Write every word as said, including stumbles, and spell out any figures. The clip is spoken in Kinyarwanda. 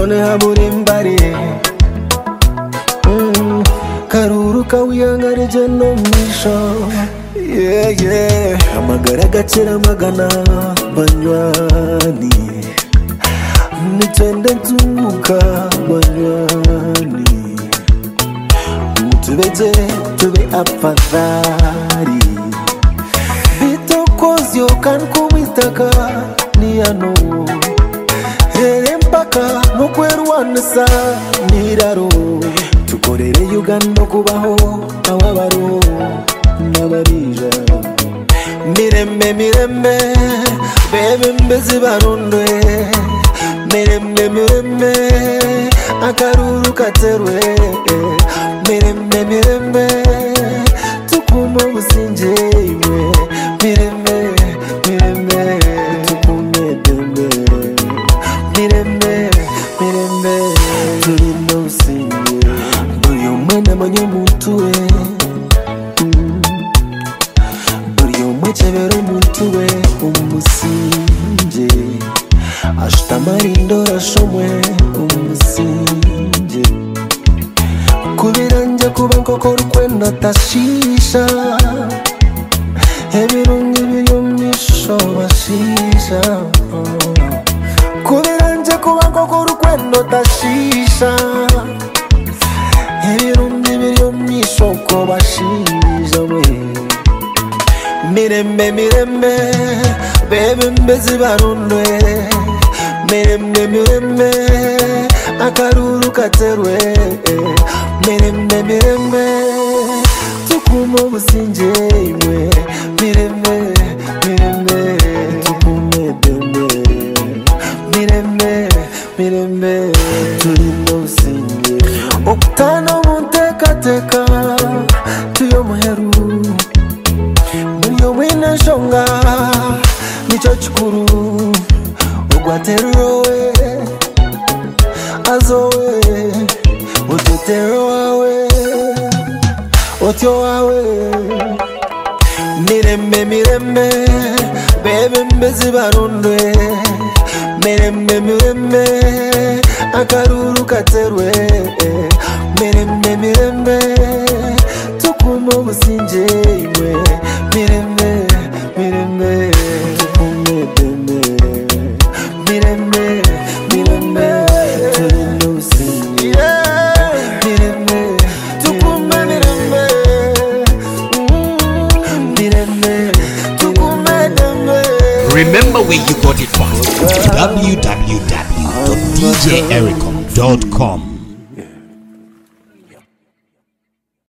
none haburimbari mm. Karuru kawiyangarije no misho yeah yeah amagara gacira magana banywani nitende nzunguka banywani utubeze tube afadhali bitokozyo kan kumitaka niyano here mpaka nokwerwanisa niraro tukorere Uganda kubaho awabaro nabarija mirembe mirembe bebe mbezi barondwe mirembe mirembe akaruru katerwe mirembe mirembe tukumo businje imwe mirembe mirembe tukume dembe mirembe mirembe turino businje buri umwe manyo mutuwe buri umwe chebero mutuwe umusinje ashtamari rashomwe umusinje kubiranje kuba nkoko rukwenda tashisha ebirungi biyumisho bashisha kubiranje kuba nkoko rukwenda tashisha ebirungi biyumisho ko bashisha we mirembe mirembe bebe mbezi barundwe mirembe mirembe akaruru katerwe mirembe mirembe tukumo businje imwe mirembe mirembe tukume dembe mirembe mirembe turino businje okutana munteka teka tuyo muheru Muriyo wina shonga nicho chukuru Ugwateruwe Azowe Ututeruwe Otyo wawe Mirembe mirembe Bebe mbezi barundwe Mirembe mirembe Akaruru katerwe Mirembe mirembe Tukumo businje imwe Mirembe mirembe Tukume dembe Mirembe mirembe Turino businje Mirembe tukume mirembe Mirembe tukume dembe. Remember where you got it from. w w w dot d j ericom dot com